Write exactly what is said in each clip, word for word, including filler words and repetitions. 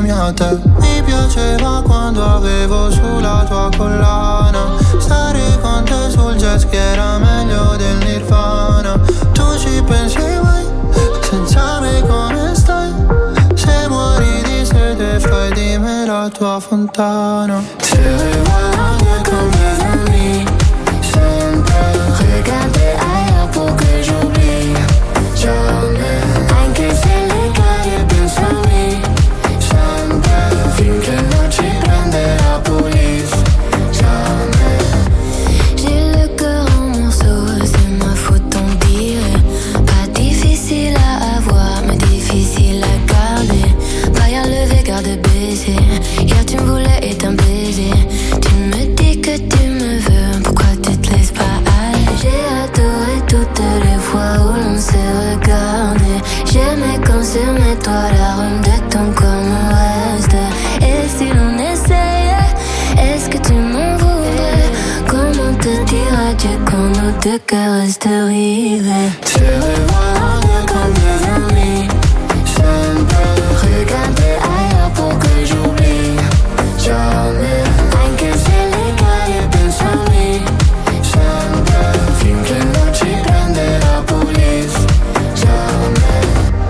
come a te. Mi piaceva quando avevo sulla tua collana, stare con te sul jet ski era meglio del Nirvana. Tu ci pensi mai, senza me come stai? Se muori di sete fai di me la tua fontana. Tu vois comme des amis, sempre regarder ailleurs pour que j'oublie. Jamais, anche se le cade pensami, sempre finché non ci prende la police. Jamais. J'ai le cœur en morceaux, c'est ma faute t'en dire. Pas difficile à avoir, mais difficile à garder. Paille levé, garde baisé. Hier tu me voulais et t'un baiser. Tu me dis que tu me veux, pourquoi tu te laisses pas aller? J'ai adoré toutes les fois où l'on s'est regardé. J'aimais quand sur mes toits l'arôme de ton corps me reste. Et si l'on essayait, est-ce que tu m'en voudrais? Comment te dire adieu quand nos deux cœurs restent rivés? Tu regardes comme des amis, sempre regarder ailleurs pour que j'oublie. Jamais, anche se le cade pensami, sempre finché non ci prende la police. Jamais,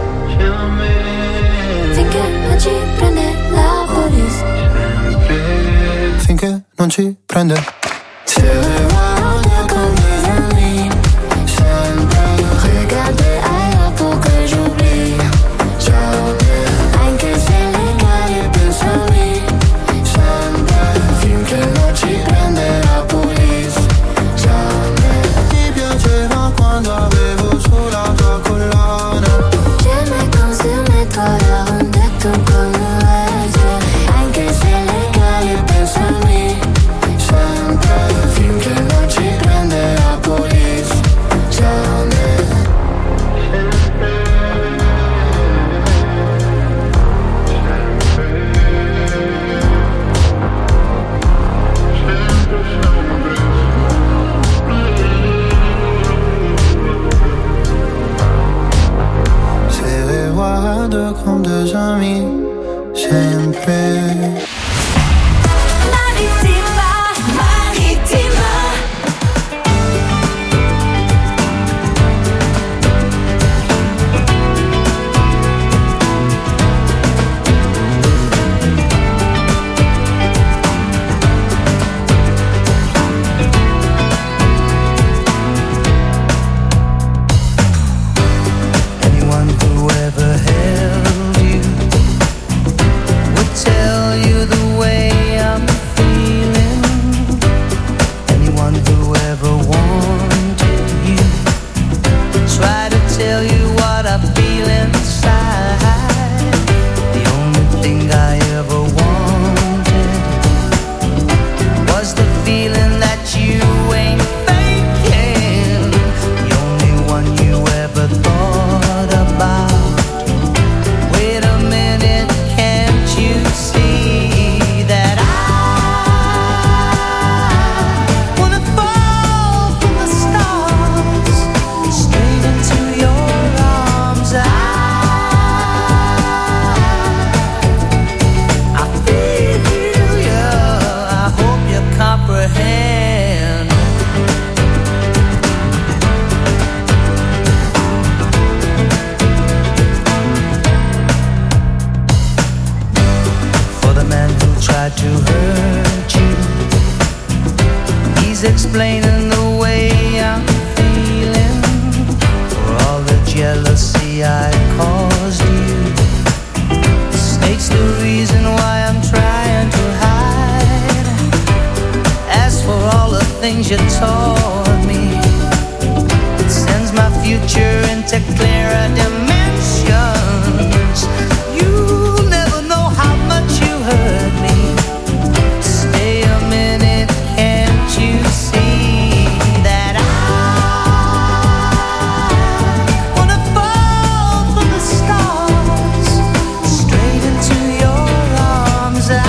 jamais, finché non ci prende la police. Finché non ci prende. Tu regardes comme des amis, sempre regarder ailleurs pour que j'oublie. Jamais, anche se le cade pensami, sempre finché non ci prende la police. Jamais. Mi piaceva quando avevo sulla tua collana. J'aimais quand sur mes toits l'arôme de ton corps me reste. Anche se le cade pensami, sempre finché non ci prende la police. Jamais. Se regarde comme des amis, sempre. Marittima, Marittima. Anyone who ever held you would tell you the way I'm feeling. Anyone who ever wanted you try to tell you what I feel inside. The only thing I ever wanted was the feeling that you ain't faking. The only one you ever thought about. Wait a minute, can't you see that I wanna fall from the stars straight into your arms? I, I feel you, I hope you comprehend. For the man who tried to hurt you, he's explaining the way I'm feeling. For all the jealousy I caused you, states the reason why I'm trying to hide. As for all the things you taught me, it sends my future into clearer dimensions. You'll never know how much you hurt me. Stay a minute, can't you see that I wanna fall from the stars straight into your arms? I,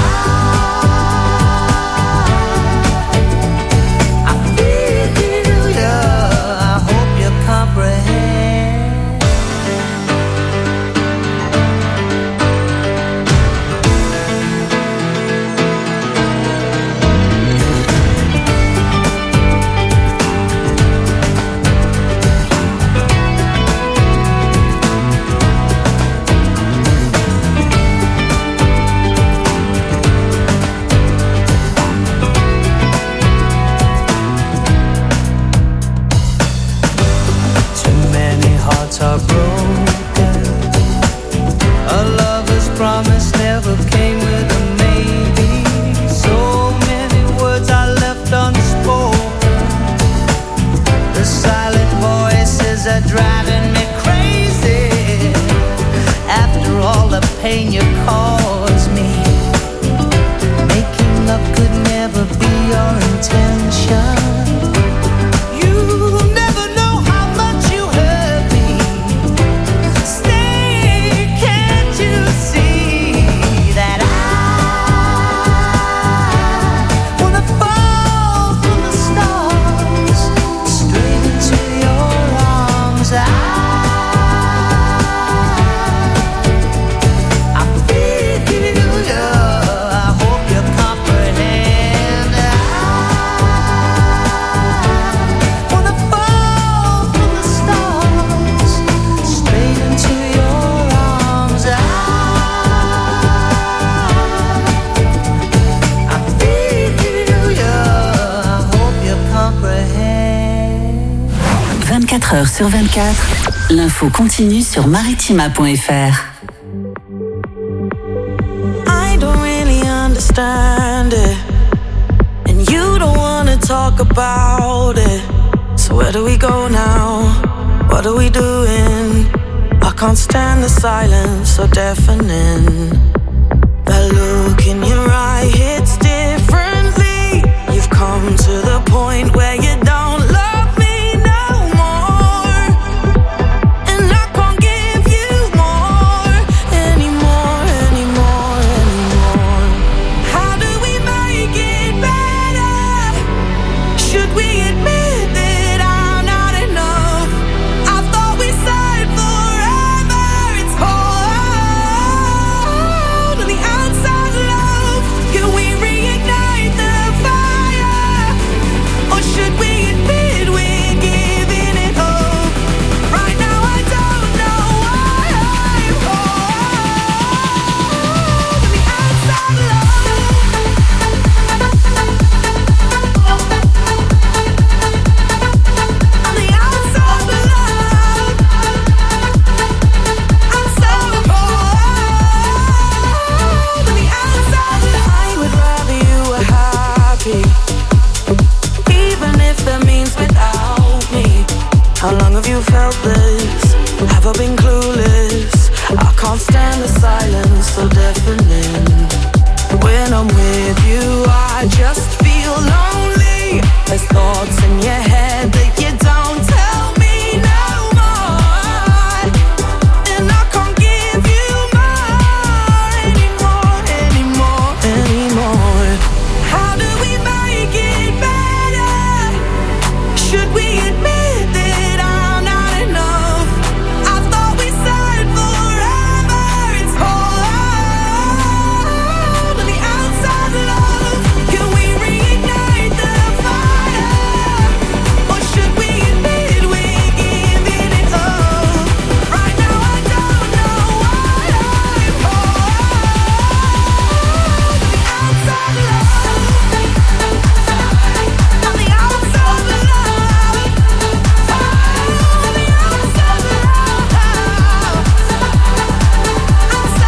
I feel you, I hope you comprehend. pain you cause me. Making love could never be your intention. You never know how much you hurt me. Stay, can't you see that I wanna fall from the stars straight into your arms? I vingt-quatre heures sur vingt-quatre, l'info continue sur maritima point f r. I don't really understand it, and you don't wanna talk about it. So where do we go now? What are we doing? I can't stand the silence so deafening. That look in your eye hits differently. You've come to the point where you don't love me no more, and I can't give you more anymore, anymore, anymore. How do we make it better? Should we admit that I'm not enough? I thought we said forever. It's cold on the outside, love. Can we reignite the fire? Or should we admit we're giving it up? Right now I don't know why I'm cold on the outside, love. On the outside, love. I'm so cold on the outside, love. I would rather you were happy, even if that means without me. How long have you felt this? Have I been clueless? I can't stand the silence so deafening. When I'm with you, I just feel lonely. There's thoughts in your head that you don't tell me no more, and I can't give you more anymore, anymore, anymore. How do we make it better? Should we admit that I'm not enough? I thought we said forever. It's cold on the outside, love. Can we reignite the fire? Or should we admit we're giving it up? Right now I don't know why I'm cold on the outside, love. On the outside, love. On the outside, love. I'm so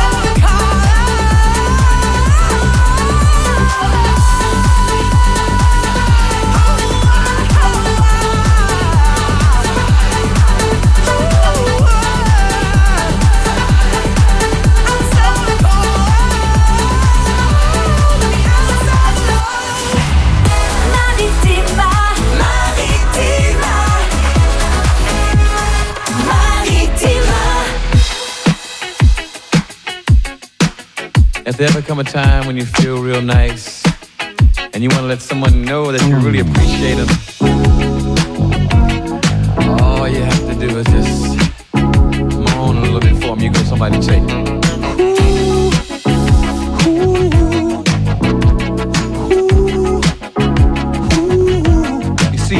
Maritima, Maritima, Maritima. Has there ever come a time when you feel real nice and you want to let someone know that you really appreciate them? All you have to do is just moan a little bit for them. You go to somebody and say, you see,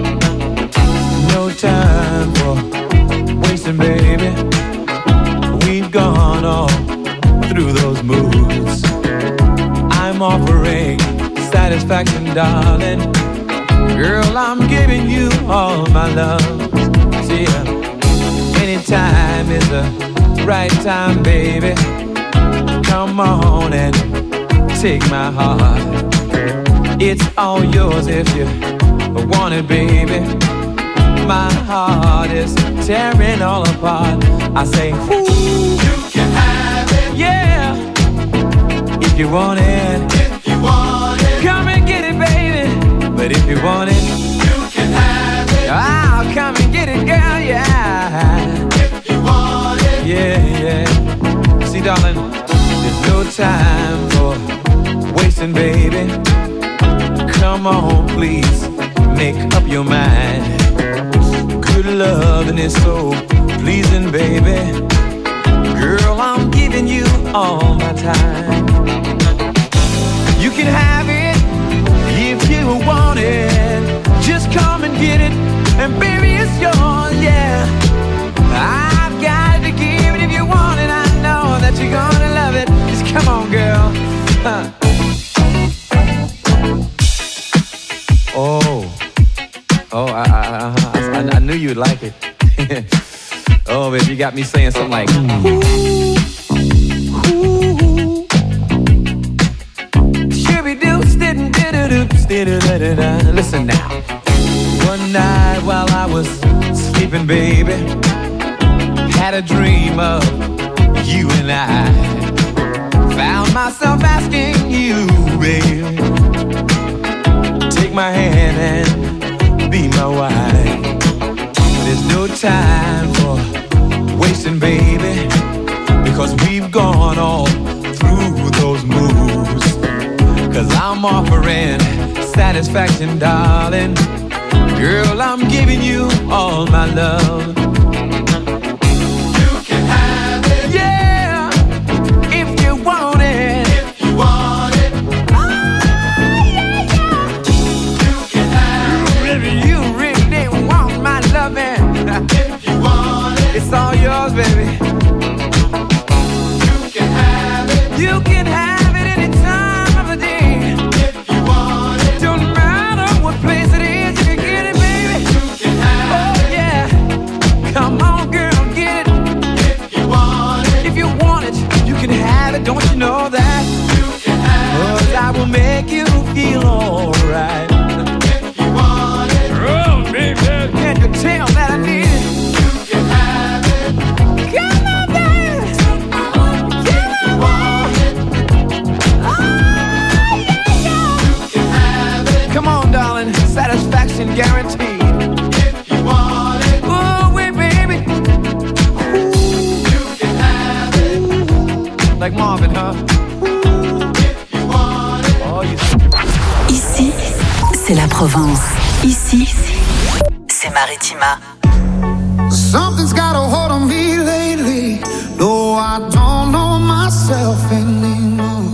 no time for wasting, baby. We've gone all through those moods. I'm offering satisfaction, darling. Girl, I'm giving you all my love. See, uh, anytime is the right time, baby. Come on and take my heart. It's all yours if you want it, baby. My heart is tearing all apart. I say, ooh, you can have it. yeah. If you want it, if you want it, come and get it, baby. But if you want it, you can have it. I'll come and get it, girl, yeah. If you want it, yeah, yeah. See, darling, there's no time for wasting, baby. Come on, please, make up your mind. Good loving is so pleasing, baby. Girl, I'm giving you all my time. You can have it if you want it. Just come and get it, and baby, it's yours, yeah. I've got to give it if you want it. I know that you're gonna love it. Just come on, girl. Huh. Oh, oh, I, I, I, I knew you'd like it. Oh, baby, you got me saying something like, ooh, ooh. Shooby-doo, stidin', stidin', listen now. One night while I was sleeping, baby, had a dream of you and I. Found myself asking you, baby, take my hand and be my wife. There's no time for wasting, baby, because we've gone all through those moves. Cause I'm offering satisfaction, darling. Girl, I'm giving you all my love. you can have it. Yeah, if you want it. If you want it, Oh, yeah, yeah. you can have it. If you really want my loving, If you want it, it's all yours, baby. you can have it. You can have it any time of the day. If you want it, Don't matter what place it is, you can get it, baby. you can have Oh, yeah. Come on, girl, get it. it. If you want it, If you want it, you can have it. Don't you know that? you can have Cause I will make you feel alright. it. If you want it, Oh, baby, can't you tell that I need it? you can have it. Come on, baby. Come on. Oh, yeah, yeah. You can have it. Come on, darling. Satisfaction guaranteed. If you want it, Oh, wait, baby. you can have it. Like Marvin, huh? If you want it, Oh, you. Ici, c'est la Provence. Ici, c'est Maritima. something's got a hold on me lately. No, I don't know myself anymore.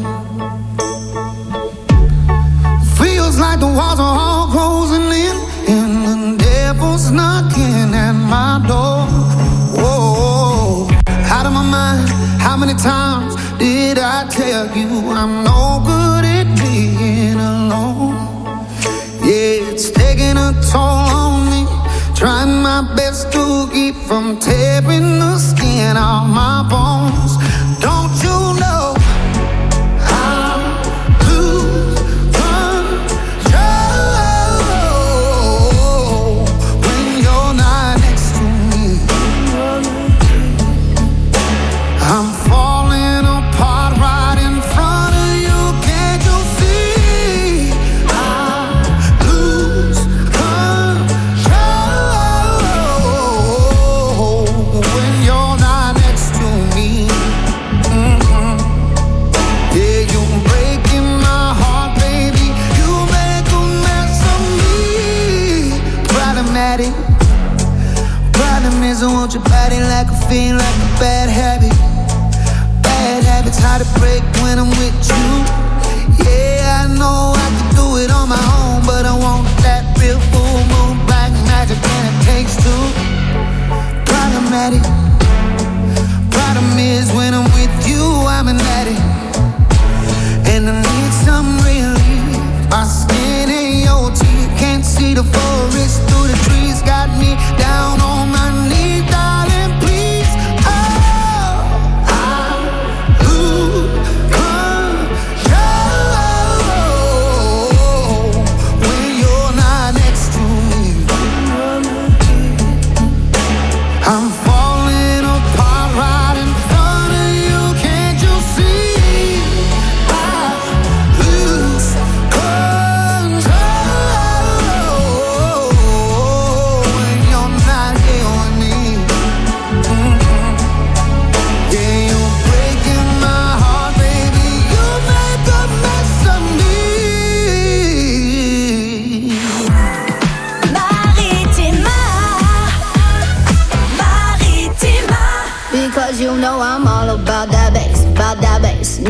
Feels like the walls are all closing in, and the devil's knocking at my door. Whoa, out of my mind. How many times did I tell you I'm no good at being alone? Yeah, it's taking a toll on me. Trying my best to keep from tearing the skin off my bones. Don't you know I lose control when you're not next to me? I'm falling apart right in front of you. Can't you see? I lose control when you're not next to me. Mm-hmm. Yeah, you're breaking my heart, baby. You make a mess of me. Problematic. Problem is I want your body like a fiend, like a bad habit. Bad habits hard to break when I'm with you. Yeah, I know I can do it on my own, but I want that real full moon black magic and it takes two. Problematic. Problem is when I'm with you, I'm an addict, and I need some relief. My skin ain't your teeth, can't see the forest through the trees. Got me down on my knees, darling, please. Oh, I lose control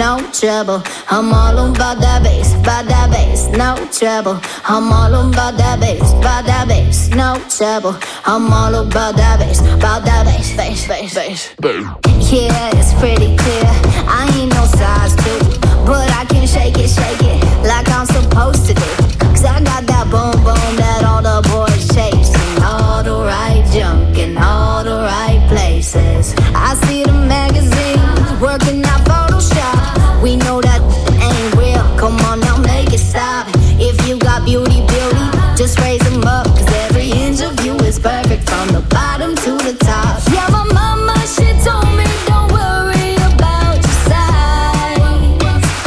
no trouble. I'm all about that bass, about that bass, no trouble. I'm all about that bass, about that bass, no trouble. I'm all about that bass, about that bass, bass, bass, bass. Yeah, it's pretty clear. I ain't no size two, but I can shake it, shake it like I'm supposed to do. Cause I got that boom boom that all the boys chase, and all the right junk in all the right places. I see the magazines working out Photoshop. We know that ain't real. Come on now, make it stop. If you got beauty, beauty, just raise them up. Cause every inch of you is perfect from the bottom to the top. Yeah, my mama, she told me don't worry about your size.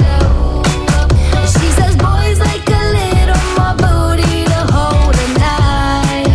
She says boys like a little more booty to hold a knife.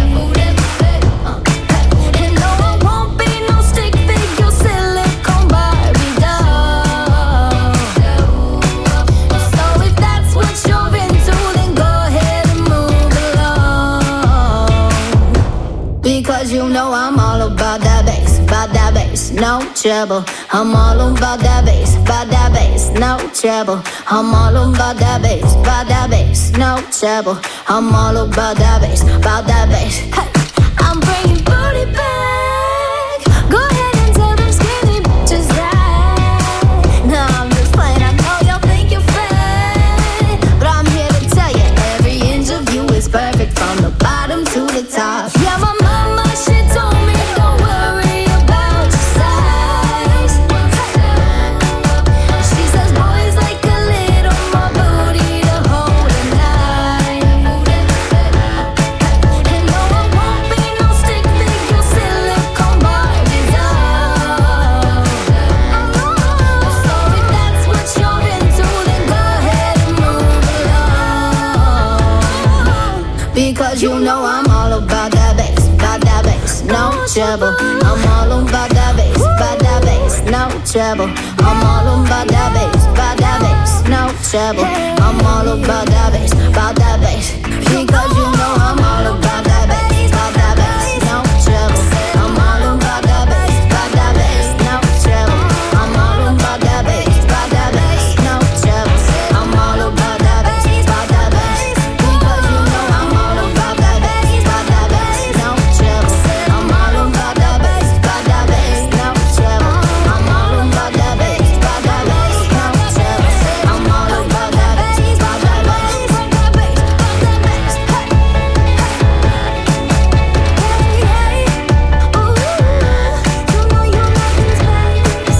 And no, I won't be no stick figure silicone Barbie doll. So if that's what you're into, then go ahead and move along. Because you know I'm all about that bass, about that bass, no trouble. I'm all about that bass, about that bass, no trouble. I'm all about that bass, about that bass, no trouble. I'm all about that bass, about that bass. Hey, I'm bringing booty back. Go ahead and tell them skinny bitches that. No, I'm just playing. I know y'all think you're fat, but I'm here to tell you every inch of you is perfect from the bottom to the top. Yeah, my mama, she told me don't worry about your size. She says boys like a little more booty to hold a knife. And no, I won't be no stick figure silicone Barbie doll. So if that's what you're into, then go ahead and move along. Because you know I'm all about that bass, about that bass, no trouble. I'm all about that bass, about that bass, no trouble. I'm all about that bass, about that bass, no trouble. I'm all about that bass, about that bass. Because you know I'm all about that bass, about that bass, no trouble. I'm all about that bass, about that bass, no trouble. I'm all about that bass, about that bass, no trouble. I'm all about that bass, about that bass. Because you know I'm all about that bass, about that bass, no trouble. I'm all about that bass, about that bass, no trouble. I'm all about that bass, about that bass, no trouble. I'm all about that bass, about that bass, about that bass, about that bass. Hey, hey, hey, ooh, you know you like this bass.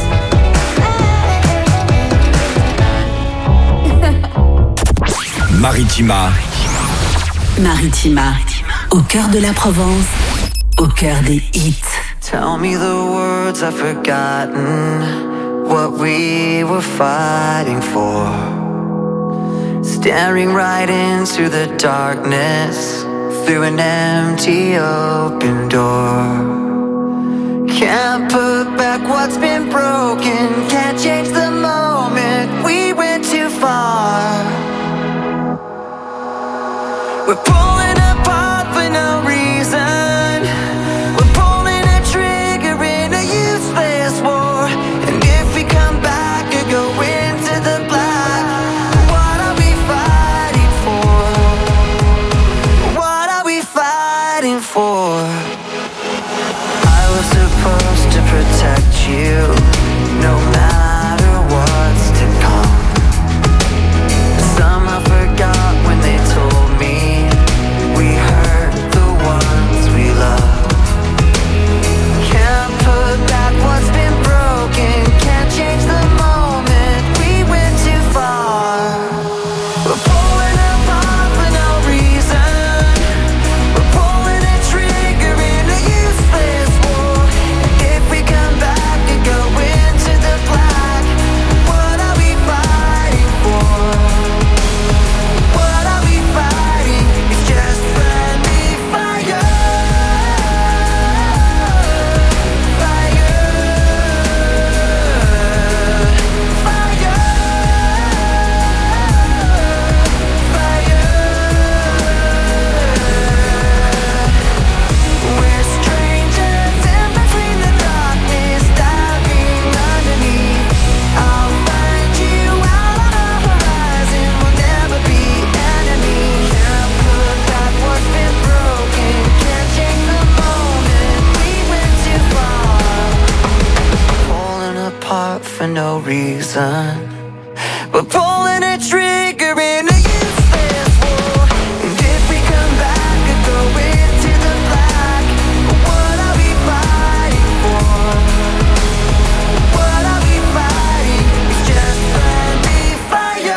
Hey. Maritima. Maritima, au cœur de la Provence, au cœur des hits. Tell me the words I've forgotten, what we were fighting for. Staring right into the darkness, through an empty open door. Can't put back what's been broken, can't change the moment, we went too far. We're pulling apart for no reason. We're pulling a trigger in a useless war. And if we come back or go into the black, what are we fighting for? What are we fighting for? I was supposed to protect you, no matter what's to come. reason. We're pulling a trigger in a useless war. And if we come back and go into the black, what are we fighting for? What are we fighting? It's just friendly fire.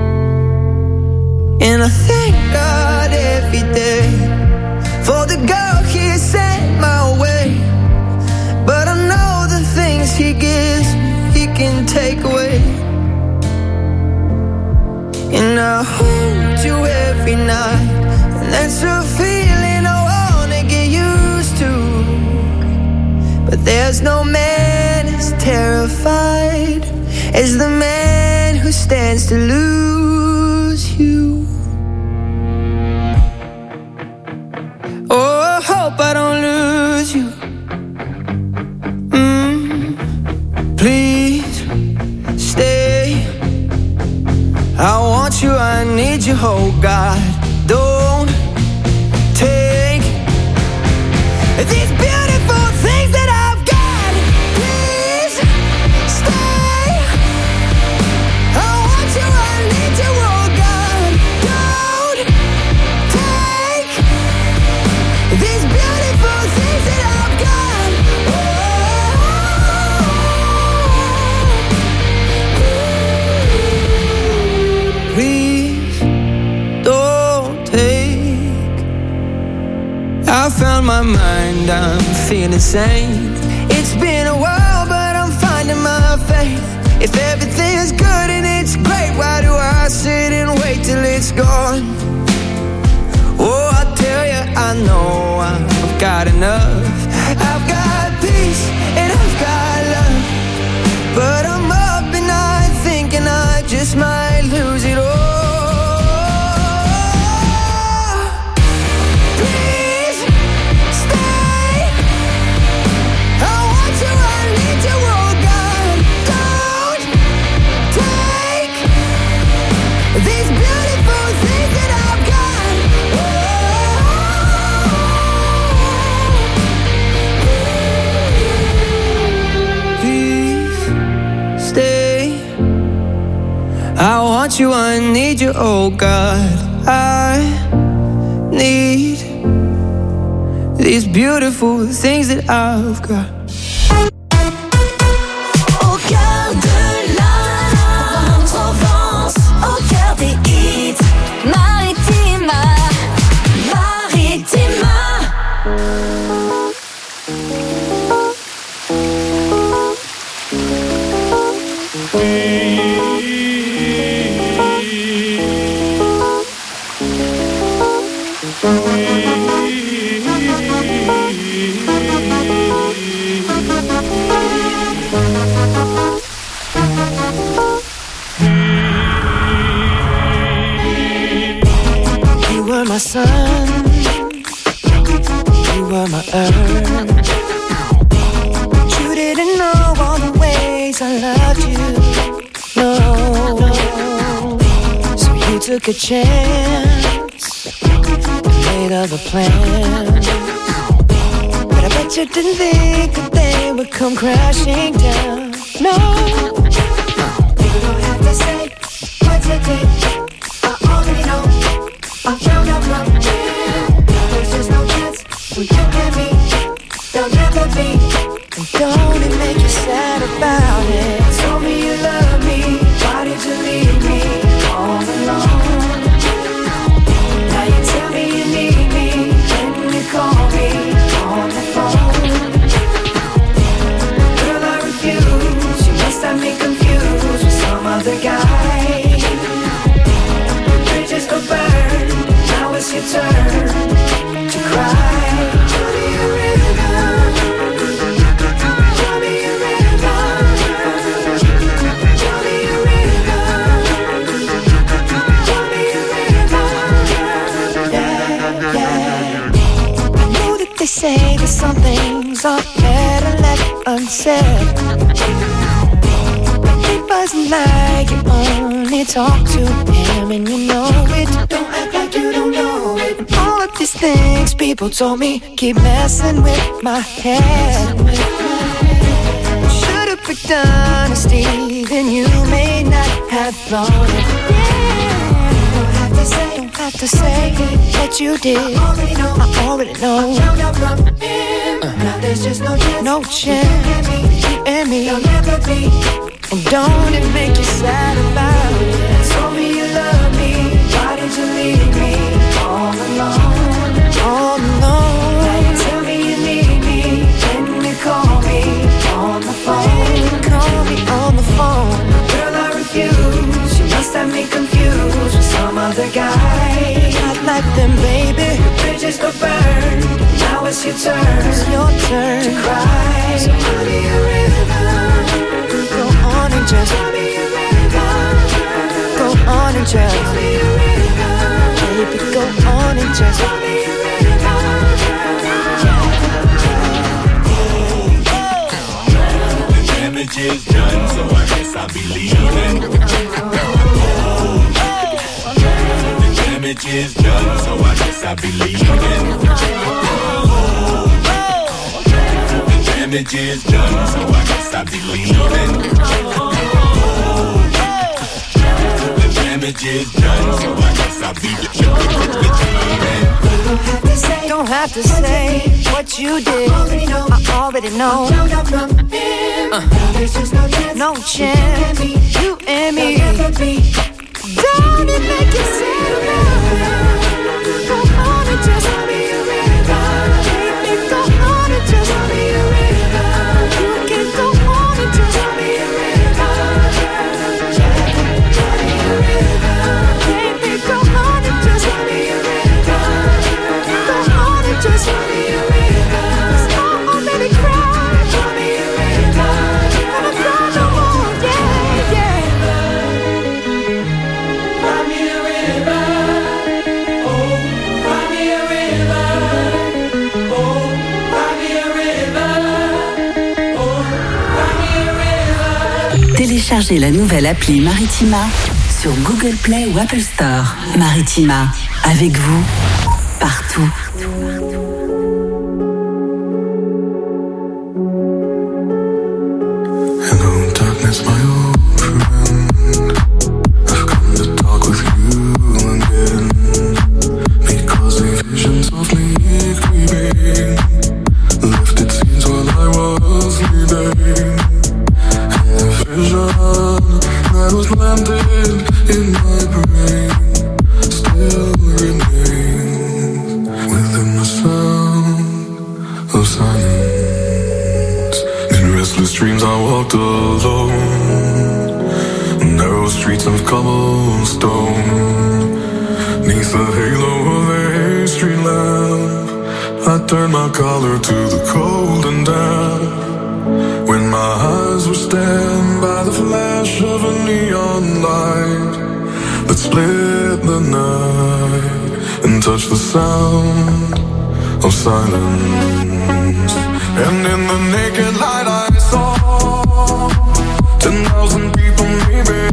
And I thank God every day for the God There's no man as terrified as the man who stands to lose you. Oh, I hope I don't lose you. Mm, please stay. I want you, I need you, oh God. Don't take these beautiful things that I've got. Please stay. I want you, I need you, oh God. Don't take these beautiful things that I've got. Oh, please don't take. I found my mind, I'm feeling sane. It's been a while, but I'm finding my faith. If everything is good and it's great, why do I sit and wait till it's gone? Oh, I tell you, I know I've got enough. I've got peace and I've got love, but I'm up and I thinking I just might lose it all. I want you, I need you, oh God. I need these beautiful things that I've got. Au cœur de la Provence, au cœur des hits, Maritima, Maritima. You were my sun, you were my earth. You didn't know all the ways I loved you, no. So you took a chance and made other plans, but I bet you didn't think that they would come crashing down. No, you don't have to say what you did. I already know. I found out from you. There's just no chance for you and me. There'll never be. And don't it make you sad about it? Told me you love me. Why did you leave me all alone? Now you tell me you need me. When you call me on the phone. Girl, I refuse. You must have me confused with some other guy. Bridges go burn. Now it's your turn to cry. Show me a river. Show me a river. Show me a river. Show me a river. Yeah, yeah. I know that they say that some things are better left unsaid, but it wasn't like you only talk to him and you know it. Don't act like you don't know it. All of these things people told me keep messing with my head. Should've picked honesty, then you may not have thought it. Yeah. Don't have to say, don't have to say that you did. I already know, I already know. I found out from him. Uh. Now there's just no chance, no chance. You and me, you'll never be. And don't it make you sad about it? Told me you love me. Why did you leave me all alone? All alone. Now you tell me you need me. When you call me on the phone. Call me on the phone. Girl, I refuse. You must have me confused with some other guy. Not like them, baby. Bridges go burn. Now it's your turn. It's your turn to cry. So damage is done, so I guess I'll be leaving. Oh, the damage is done, so I guess I'll be leaving. Oh, the damage is done, so I guess I'll be leaving. Oh, the damage is done, so I guess I'll be leaving. Don't have to say what you did. I already know. Uh, no chance, you and me. Don't it make you sad now? Go on and just be a river. Go on and just be a river. You can go on and just be a river. Baby, go on and just be a river. Go on and just be a river. Oh, baby, cry. Be a river. Gonna cry no more, yeah, yeah. Cry me a river. Oh, cry me a river. Oh, cry me a river. Oh, cry me a river. Téléchargez la nouvelle appli Maritima sur Google Play ou Apple Store. Maritima, avec vous, partout. Hello, darkness, my old friend. I've come to talk with you again, because the visions of me creeping lifted scenes while I was sleeping. And a vision that was planted in my brain still remains within the sound of silence. In restless dreams I walked alone, narrow streets of cobblestone, neath the halo of a street lamp. I turned my collar to the cold and damp, when my eyes were stabbed by the flash of a neon light that split the night and touched the sound of silence. And in the naked light I saw ten thousand people maybe,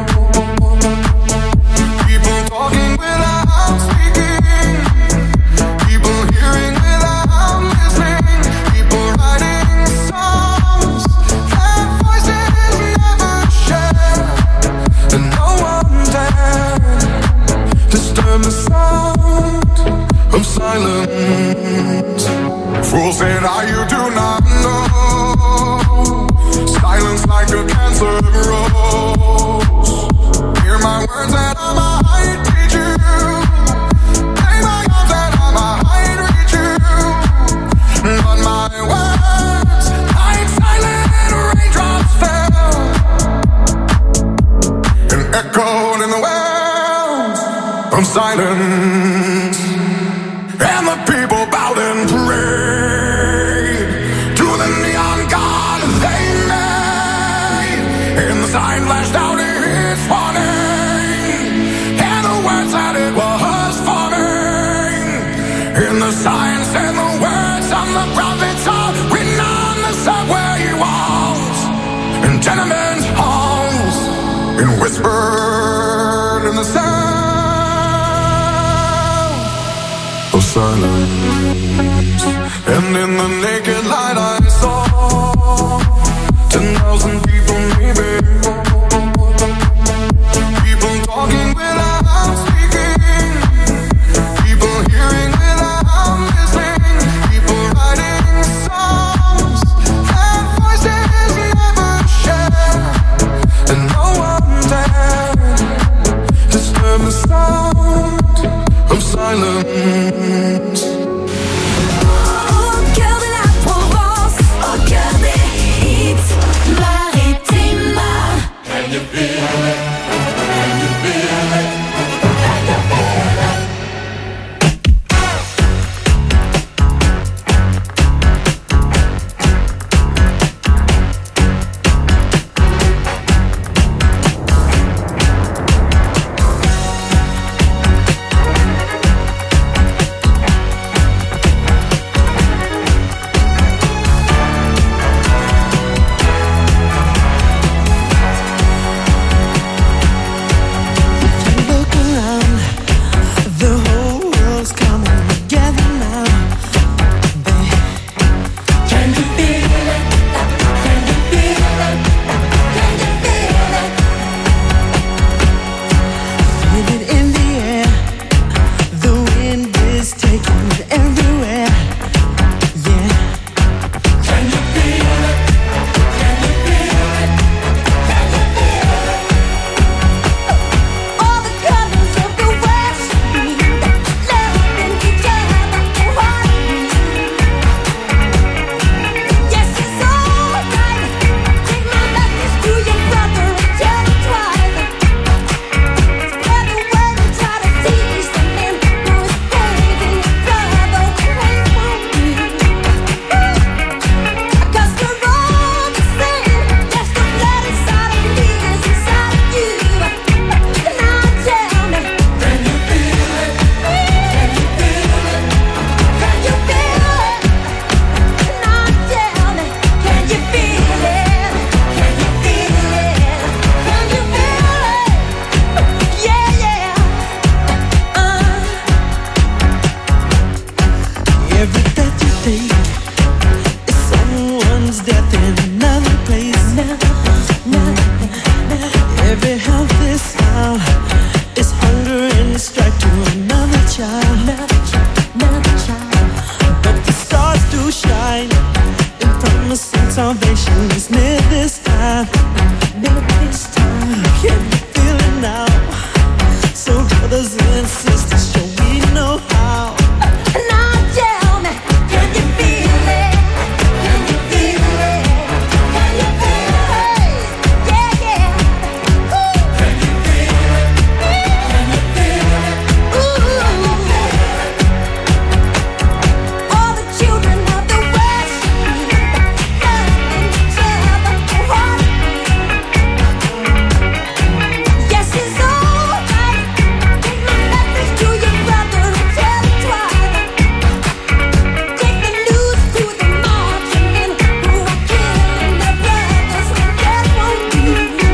people talking without speaking, people hearing without listening, people writing songs that voices never share, and no one dared disturb the sound of silence. Fools said, I you do not know, silence like a cancer grows. Hear my words that I might teach you, play my arms that I might reach you, but my words like silent raindrops fell and echoed in the wells of silence. And the people bowed and prayed to the neon god they made, and the sign flashed out its warning, and the words that it was forming, and the signs and the words on the prophets are written on the subway walls and tenement halls, and whispered in the sound of silence. And in the naked light I saw ten thousand people maybe, people talking without speaking, people hearing without listening, people writing songs that voices never share, and no one dared disturb the sound of silence. Au cœur de la means death in another place. Every healthy sound is hunger and strike to another child. But the stars do shine in promising salvation is near this time. Can you feel it now? So brothers and sisters, shall we know how? Now tell me, can you feel it? Can you feel it? Can you feel it? Yeah, yeah. Ooh. Can you feel it? Can you feel it? Ooh. All the children of the West need each other to heart. Yes, it's alright. Take my message to your brother and tell him twice. Take the news to the marching men who are killing their brothers when death won't do.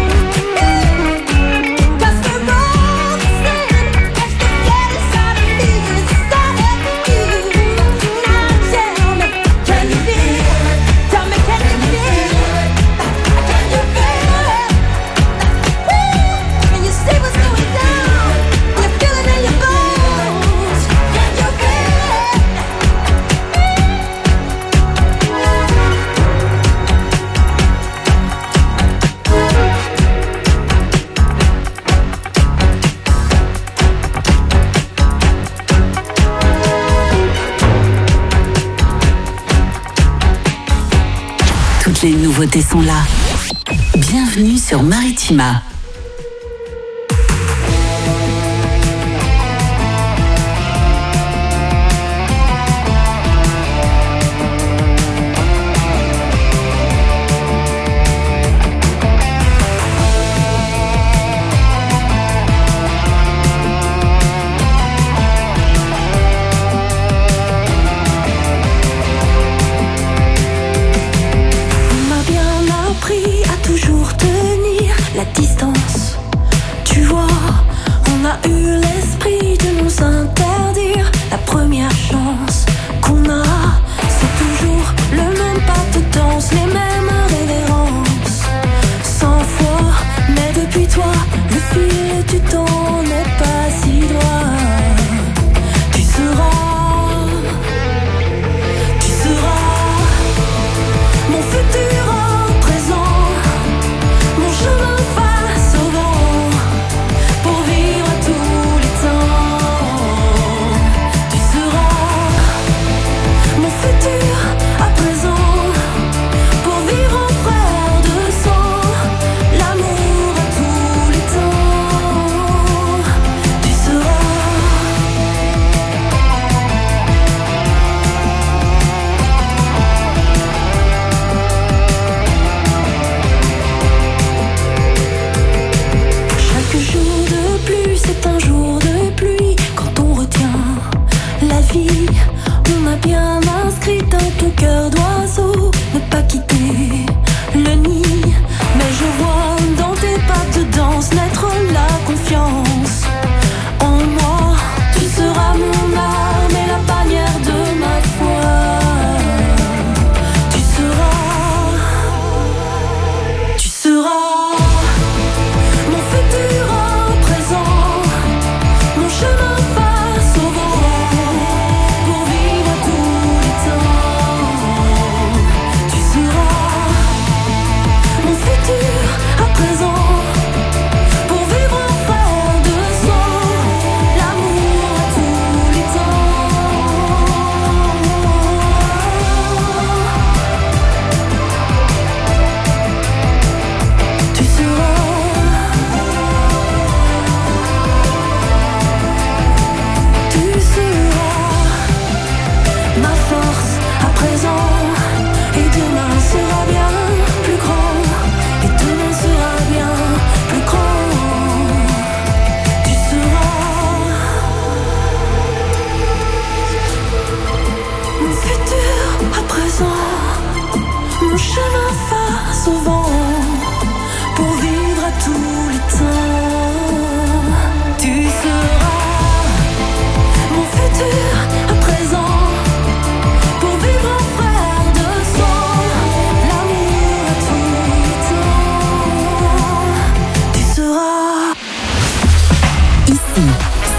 'Cause we're all the same. That's the saddest side of me, inside of you. Now tell me, can you feel it? Tell me, can you feel it? Can you feel it? Can you see what's going down? You feel it in your bones. Can you feel it? Toutes les nouveautés sont là. Bienvenue sur Maritima. On m'a bien appris à toujours tenir la distance.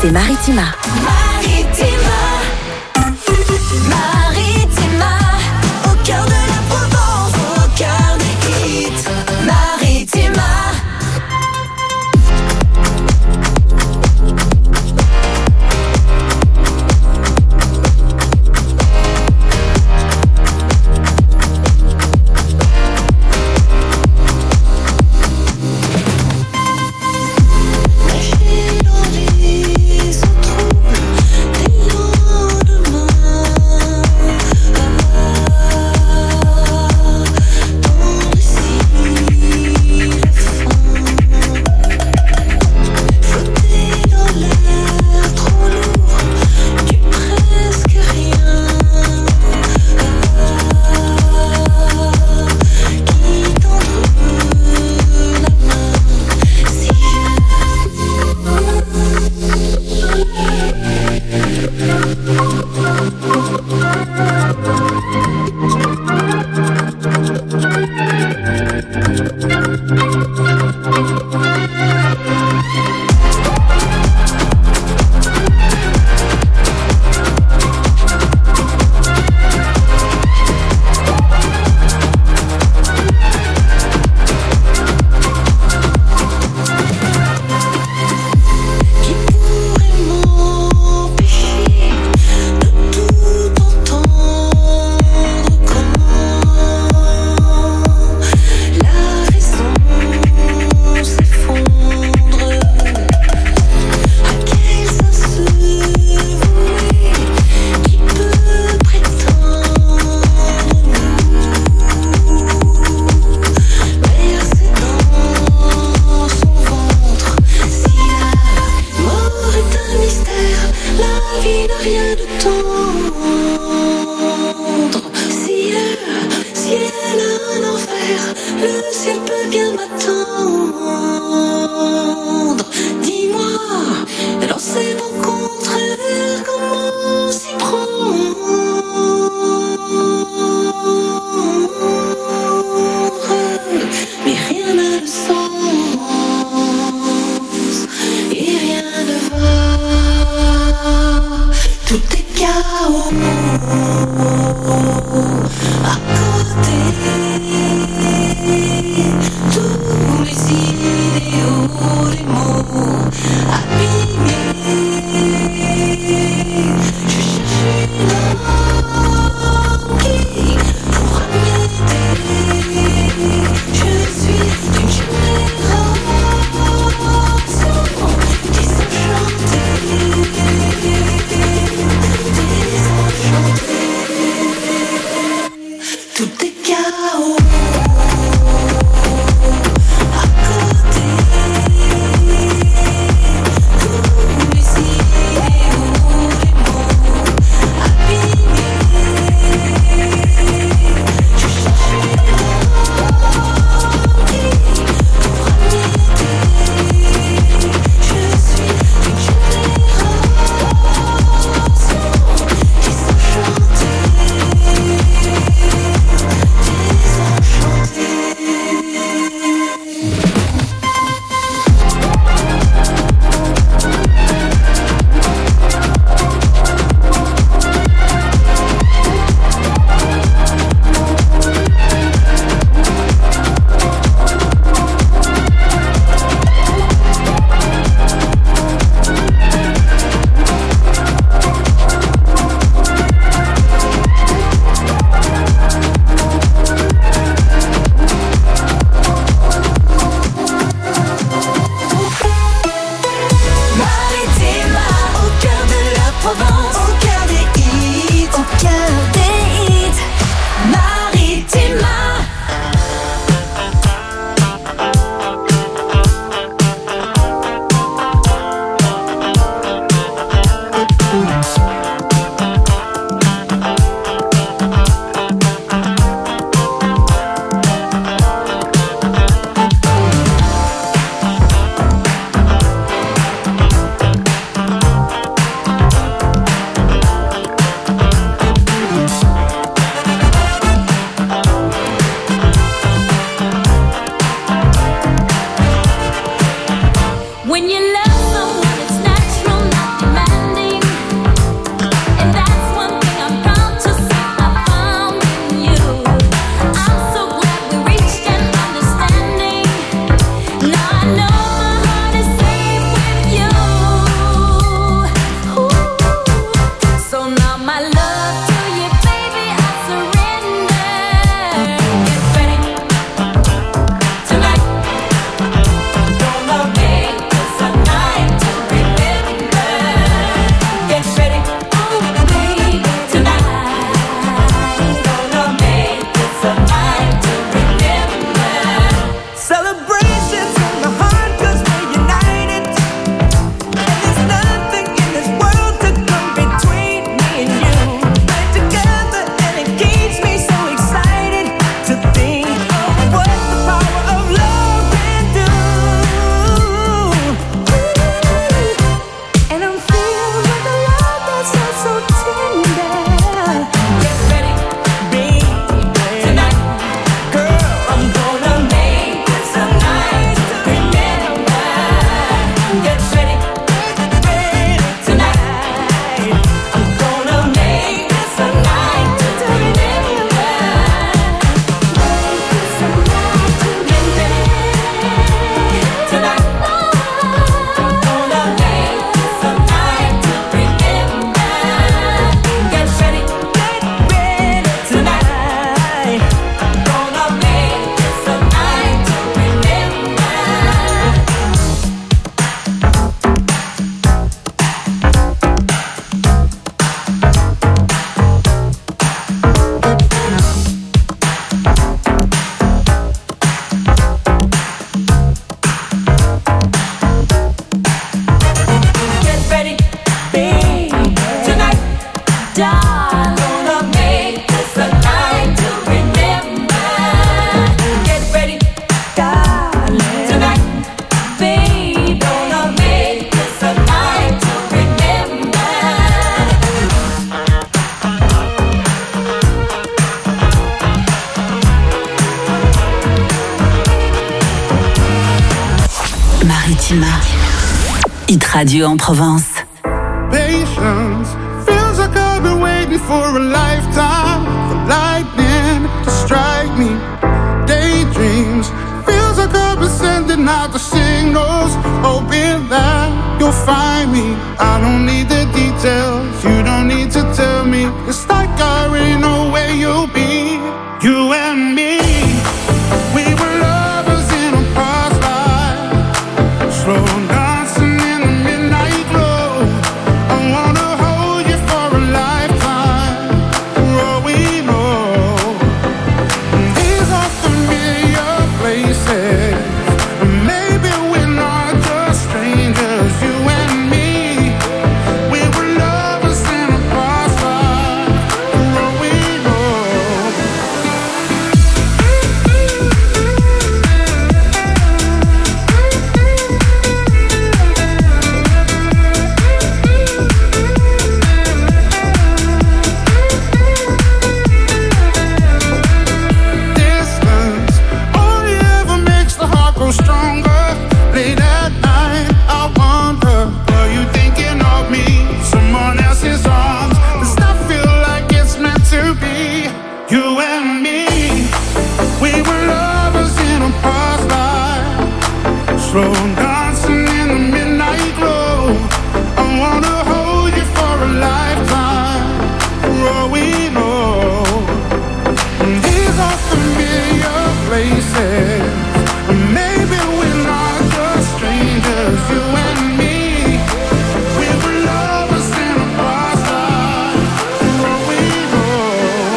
c'est Maritima. Maritima, Maritima, au cœur de la Provence, au cœur des hits. Maritima. Tous les Maritima. Hit Radio en Provence. Patience feels like I've been waiting for a lifetime for lightning to strike me. Daydreams feels like I've been sending out the signals, hoping that you'll find me. I don't need the details, you don't need to tell me. It's like I already know where you'll be. You and me, we were lovers in a past life, slow dancing in the midnight glow. I wanna hold you for a lifetime, for all we know. These are familiar places, maybe we're not just strangers. You and me, we were lovers in a past life, for all we know. Distance only ever makes the heart grow stronger. Late at night, I wonder, are you thinking of me? Someone else's arms. Does that feel like it's meant to be? You and me, we were lovers in a past life, slow dancing in the midnight glow. I wanna hold you for a lifetime, for all we know. These are familiar places, maybe we're not just strangers. You and me, we were lovers in a past life, for all we know.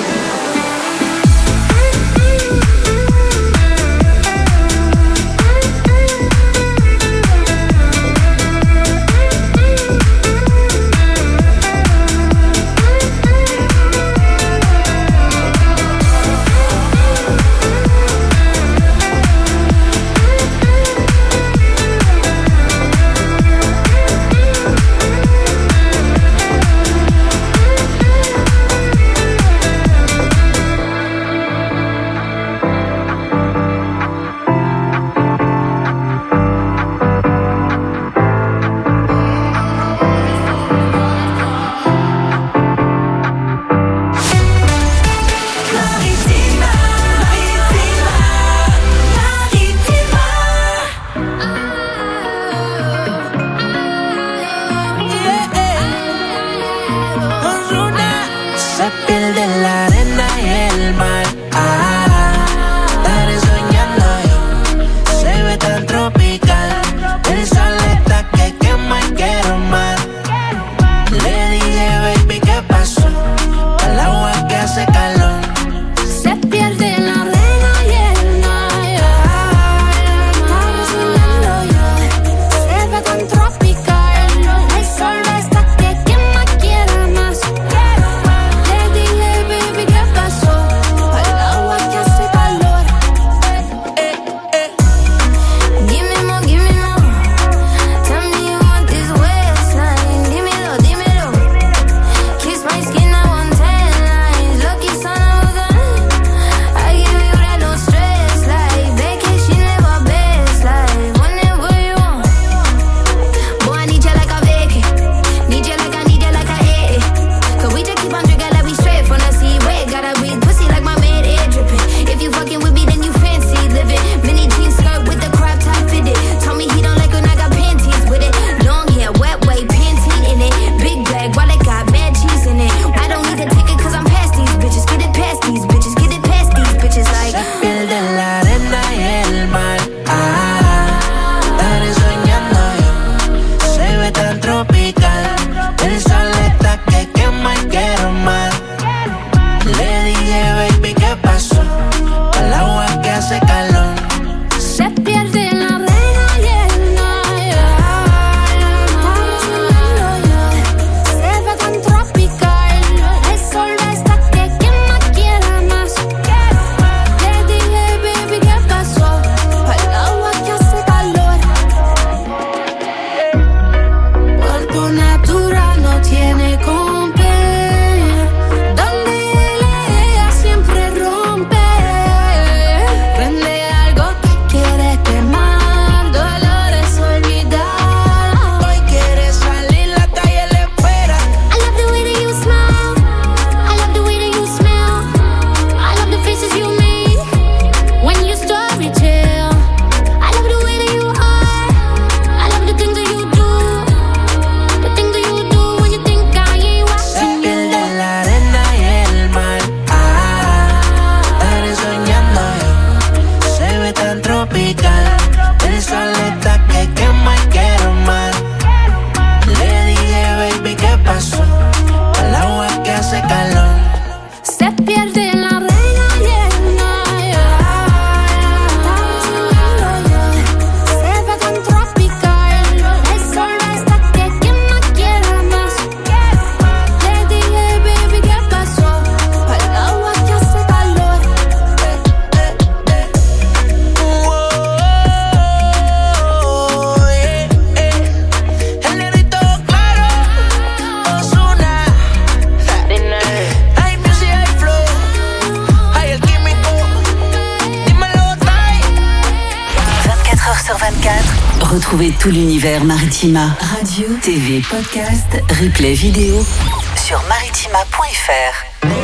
sur vingt-quatre, retrouvez tout l'univers Maritima. Radio, T V, podcast, replay vidéo sur maritima point f r.